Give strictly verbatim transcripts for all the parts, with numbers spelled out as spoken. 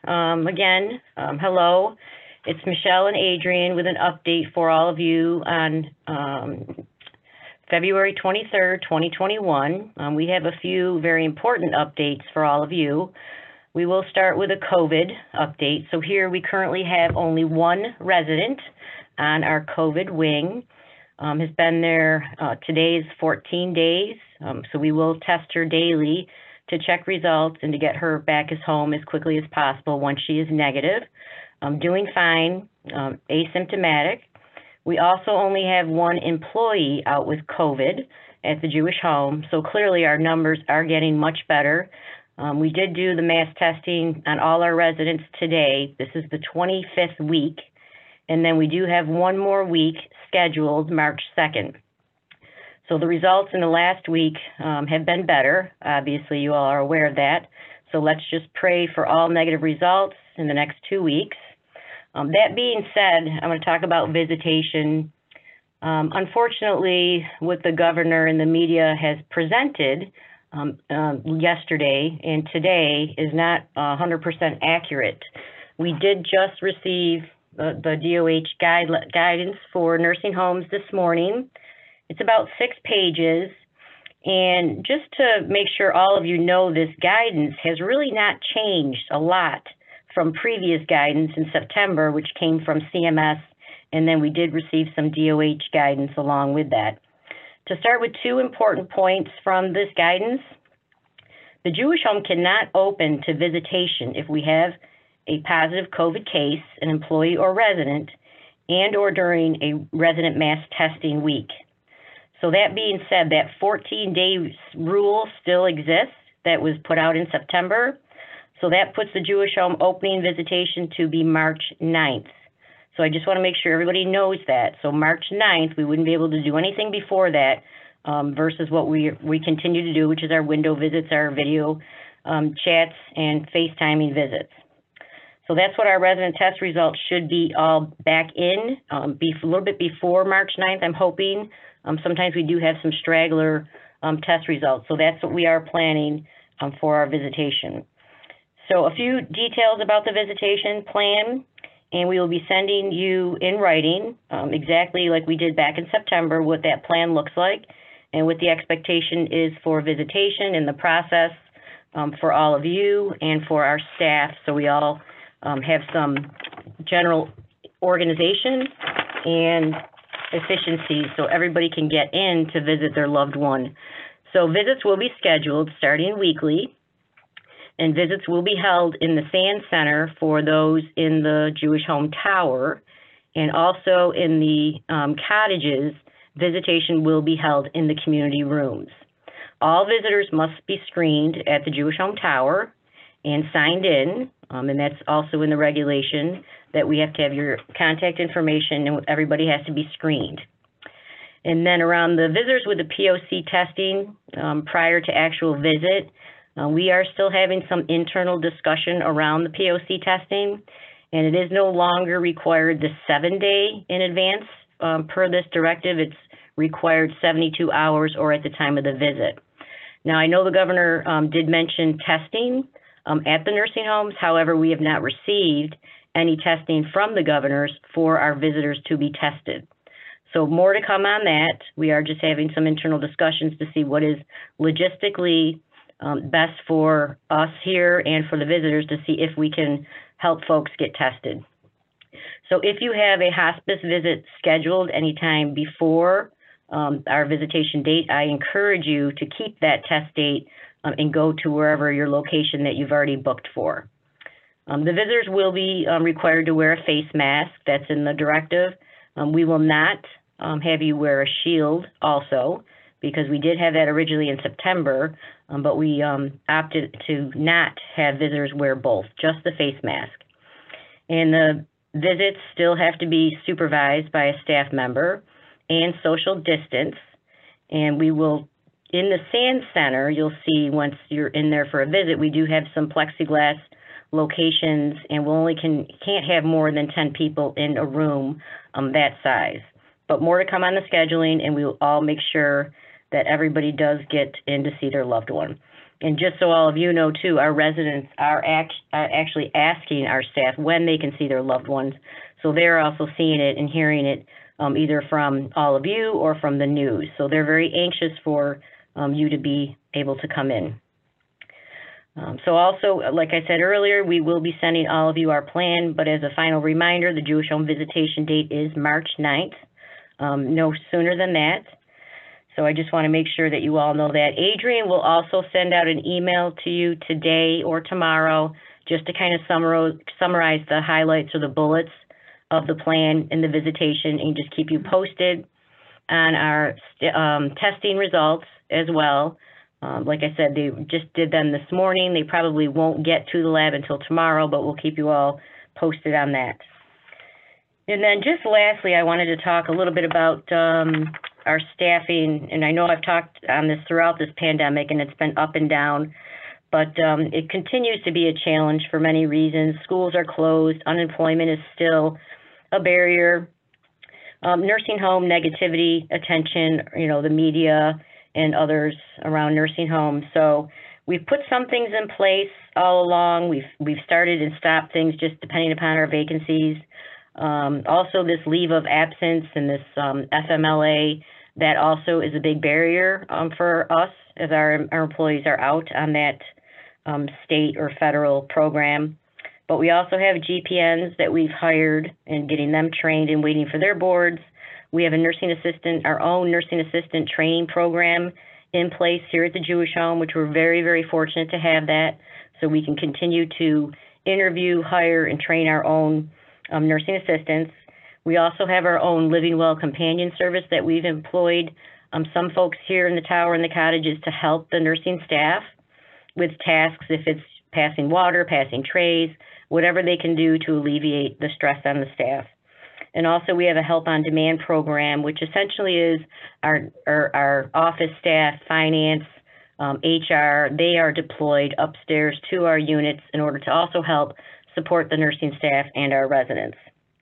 Um, again, um, hello. It's Michelle and Adrian with an update for all of you on um, February twenty-third, twenty twenty-one. Um, we have a few very important updates for all of you. We will start with a COVID update. So here we currently have only one resident on our COVID wing. Um, has been there, uh, today is fourteen days, um, so we will test her daily to check results and to get her back as home as quickly as possible once she is negative. Um, doing fine, um, asymptomatic. We also only have one employee out with COVID at the Jewish home, so clearly our numbers are getting much better. Um, we did do the mass testing on all our residents today. This is the twenty-fifth week, and then we do have one more week scheduled March second. So the results in the last week um, have been better. Obviously, you all are aware of that. So let's just pray for all negative results in the next two weeks. Um, that being said, I'm going to talk about visitation. Um, unfortunately, what the governor and the media has presented um, um, yesterday and today is not one hundred percent accurate. We did just receive the, the D O H guide, guidance for nursing homes this morning. It's about six pages, and just to make sure all of you know, this guidance has really not changed a lot from previous guidance in September, which came from C M S, and then we did receive some D O H guidance along with that. To start with two important points from this guidance, the Jewish home cannot open to visitation if we have a positive COVID case, an employee or resident, and or during a resident mass testing week. So that being said, that fourteen day rule still exists that was put out in September. So that puts the Jewish home opening visitation to be March ninth. So I just want to make sure everybody knows that. So March ninth, we wouldn't be able to do anything before that um, versus what we, we continue to do, which is our window visits, our video um, chats, and FaceTiming visits. So that's what our resident test results should be all back in, um, be a little bit before March ninth, I'm hoping. Um, sometimes we do have some straggler um, test results, so that's what we are planning um, for our visitation. So a few details about the visitation plan, and we will be sending you in writing um, exactly like we did back in September what that plan looks like and what the expectation is for visitation and the process um, for all of you and for our staff, so we all Um, have some general organization and efficiency so everybody can get in to visit their loved one. So visits will be scheduled starting weekly, and visits will be held in the Sand Center for those in the Jewish Home Tower, and also in the um, cottages, visitation will be held in the community rooms. All visitors must be screened at the Jewish Home Tower and signed in, um, and that's also in the regulation that we have to have your contact information and everybody has to be screened. And then around the visitors with the P O C testing um, prior to actual visit, uh, we are still having some internal discussion around the P O C testing, and it is no longer required the seven day in advance um, per this directive. It's required seventy-two hours or at the time of the visit. Now, I know the governor um, did mention testing Um, at the nursing homes. However, we have not received any testing from the governors for our visitors to be tested. So more to come on that. We are just having some internal discussions to see what is logistically um, best for us here and for the visitors to see if we can help folks get tested. So if you have a hospice visit scheduled anytime before um, our visitation date, I encourage you to keep that test date Um, and go to wherever your location that you've already booked for. Um, the visitors will be um, required to wear a face mask. That's in the directive. Um, we will not um, have you wear a shield also, because we did have that originally in September, um, but we um, opted to not have visitors wear both, just the face mask. And the visits still have to be supervised by a staff member and social distance, and we will in the Sand Center, you'll see once you're in there for a visit, we do have some plexiglass locations, and we only can, can't have more than ten people in a room um, that size. But more to come on the scheduling, and we will all make sure that everybody does get in to see their loved one. And just so all of you know, too, our residents are, act, are actually asking our staff when they can see their loved ones. So they're also seeing it and hearing it um, either from all of you or from the news. So they're very anxious for um, you to be able to come in. Um, so also, like I said earlier, we will be sending all of you our plan, but as a final reminder, the Jewish Home visitation date is March ninth, um, no sooner than that. So I just want to make sure that you all know that. Adrian will also send out an email to you today or tomorrow just to kind of summarize, summarize the highlights or the bullets of the plan and the visitation, and just keep you posted on our um, testing results as well. Um, like I said, they just did them this morning. They probably won't get to the lab until tomorrow, but we'll keep you all posted on that. And then just lastly, I wanted to talk a little bit about um, our staffing. And I know I've talked on this throughout this pandemic, and it's been up and down, but um, it continues to be a challenge for many reasons. Schools are closed. Unemployment is still a barrier. Um, nursing home negativity, attention, you know, the media, and others around nursing homes. So we've put some things in place all along. We've we've started and stopped things just depending upon our vacancies. Um, also, this leave of absence and this um, F M L A, that also is a big barrier um, for us as our, our employees are out on that um, state or federal program. But we also have G P Ns that we've hired and getting them trained and waiting for their boards. We have a nursing assistant, our own nursing assistant training program in place here at the Jewish Home, which we're very, very fortunate to have that, so we can continue to interview, hire, and train our own um, nursing assistants. We also have our own Living Well companion service that we've employed um, some folks here in the tower and the cottages to help the nursing staff with tasks, if it's passing water, passing trays, whatever they can do to alleviate the stress on the staff. And also we have a help on demand program, which essentially is our, our, our office staff, finance, um, H R, they are deployed upstairs to our units in order to also help support the nursing staff and our residents.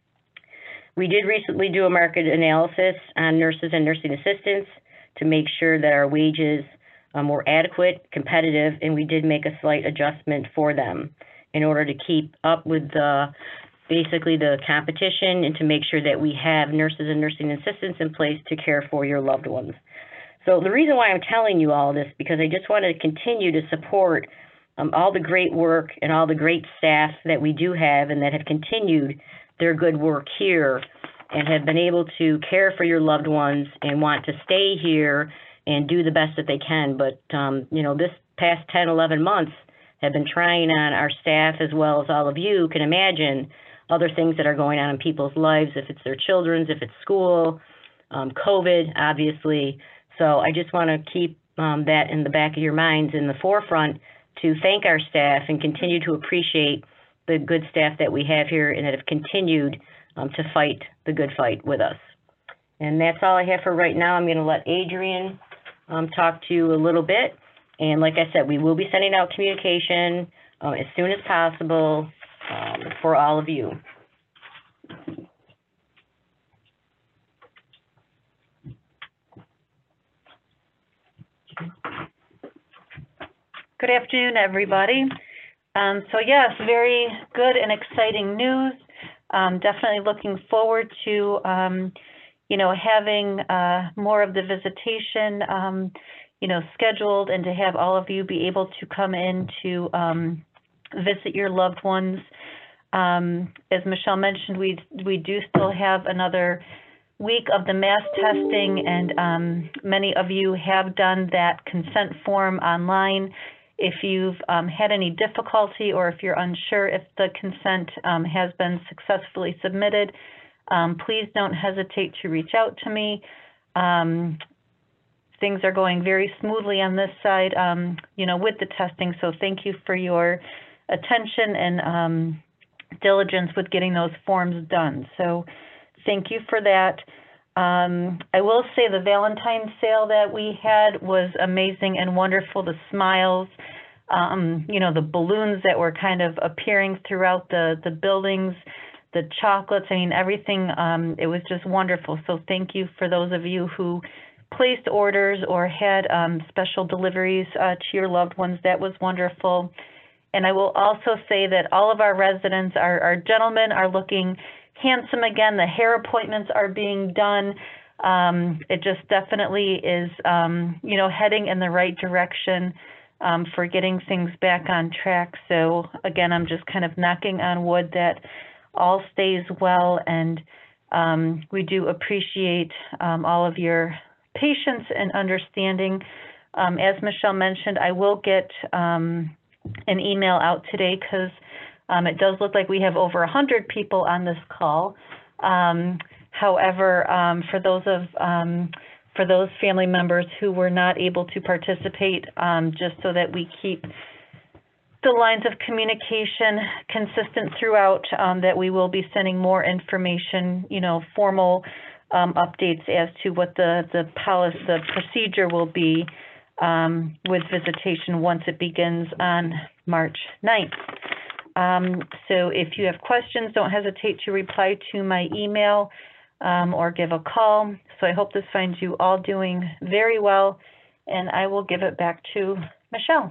We did recently do a market analysis on nurses and nursing assistants to make sure that our wages um, were adequate, competitive, and we did make a slight adjustment for them in order to keep up with the basically the competition and to make sure that we have nurses and nursing assistants in place to care for your loved ones. So the reason why I'm telling you all this, because I just want to continue to support um, all the great work and all the great staff that we do have and that have continued their good work here and have been able to care for your loved ones and want to stay here and do the best that they can. But, um, you know, this past ten, eleven months have been trying on our staff, as well as all of you can imagine other things that are going on in people's lives, if it's their children's, if it's school, um, COVID, obviously. So I just want to keep um, that in the back of your minds, in the forefront, to thank our staff and continue to appreciate the good staff that we have here and that have continued um, to fight the good fight with us. And that's all I have for right now. I'm going to let Adrian um, talk to you a little bit. And like I said, we will be sending out communication uh, as soon as possible um, for all of you. Good afternoon, everybody. Um, so yes, very good and exciting news. Um, definitely looking forward to, um, you know, having uh, more of the visitation, um, you know, scheduled, and to have all of you be able to come in to um, visit your loved ones. Um, as Michelle mentioned, we we do still have another week of the mass testing, and um, many of you have done that consent form online. If you've um, had any difficulty, or if you're unsure if the consent um, has been successfully submitted, um, please don't hesitate to reach out to me. Um, things are going very smoothly on this side, um, you know, with the testing. So thank you for your attention and um, diligence with getting those forms done. So thank you for that. Um, I will say the Valentine's sale that we had was amazing and wonderful. The smiles, um, you know, the balloons that were kind of appearing throughout the, the buildings, the chocolates, I mean, everything, um, it was just wonderful. So thank you for those of you who placed orders or had um, special deliveries uh, to your loved ones. That was wonderful. And I will also say that all of our residents, our, our gentlemen are looking handsome again. The hair appointments are being done. Um, it just definitely is, um, you know, heading in the right direction um, for getting things back on track. So again, I'm just kind of knocking on wood that all stays well, and um, we do appreciate um, all of your patience and understanding. Um, as Michelle mentioned, I will get um, an email out today because um, it does look like we have over one hundred people on this call. Um, however, um, for those of um, for those family members who were not able to participate, um, just so that we keep the lines of communication consistent throughout, um, that we will be sending more information, you know, formal um, updates as to what the, the policy, the procedure will be um, with visitation once it begins on March ninth. Um, so if you have questions, don't hesitate to reply to my email um, or give a call. So I hope this finds you all doing very well, and I will give it back to Michelle.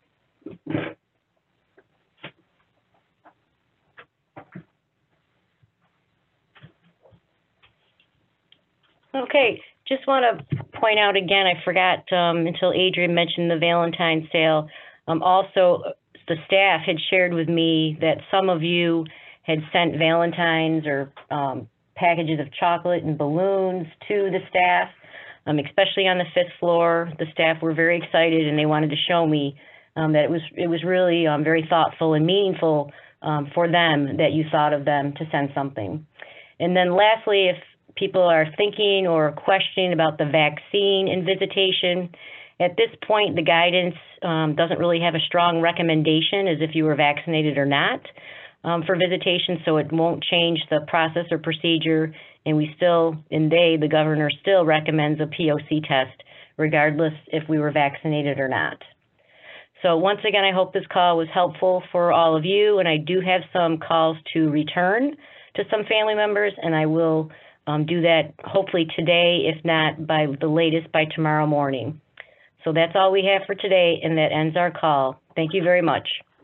Okay, just want to point out again, I forgot um, until Adrian mentioned the Valentine's sale. Um, also, the staff had shared with me that some of you had sent Valentine's or um, packages of chocolate and balloons to the staff, um, especially on the fifth floor. The staff were very excited, and they wanted to show me um, that it was it was really um, very thoughtful and meaningful um, for them that you thought of them to send something. And then lastly, if people are thinking or questioning about the vaccine and visitation, at this point, the guidance um, doesn't really have a strong recommendation as if you were vaccinated or not um, for visitation, so it won't change the process or procedure, and we still, and they, the governor, still recommends a P O C test, regardless if we were vaccinated or not. So once again, I hope this call was helpful for all of you, and I do have some calls to return to some family members, and I will Um, do that hopefully today, if not by the latest by tomorrow morning. So that's all we have for today, and that ends our call. Thank you very much.